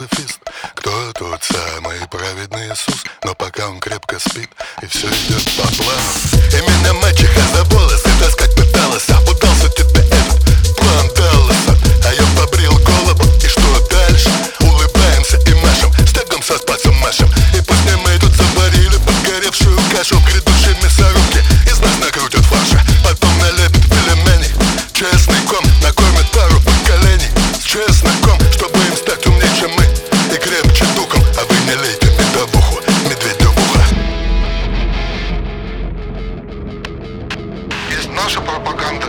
пацифист? Кто тот самый праведный Иисус? Но пока он крепко спит, и все идет по плану. И меня мачеха за волосы таскать пыталась, а удался тебе этот план Далласа. А я побрил голову, и что дальше? Улыбаемся и машем, стегом со спасом машем. И пусть не мы тут заварили подгоревшую кашу, грядущие мясорубки из нас накрутят фарша. Потом налепят пельмени чесноком, накормят пару поколений с чесноком, чтобы им стать умнее, чем мы, и крепче духом. А вы не лейте медовуху, медведю в ухо. Есть наша пропаганда,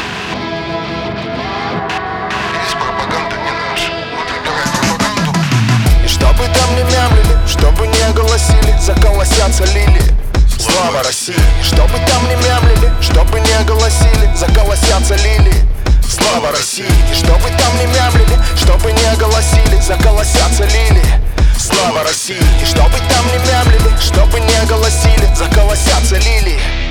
есть пропаганда не наша. Вот выбирай пропаганду. И чтобы там не мямлили, чтобы не голосили, заколосятся лилии. Слава России! И чтобы там не мямлили, чтобы не голосили, заколосятся лилии. Слава России! И чтобы там не мямлили, чтобы не голосили, заколосятся лилии. Слава России! И чтобы там не мямлили, чтобы не голосили, заколосятся лилии.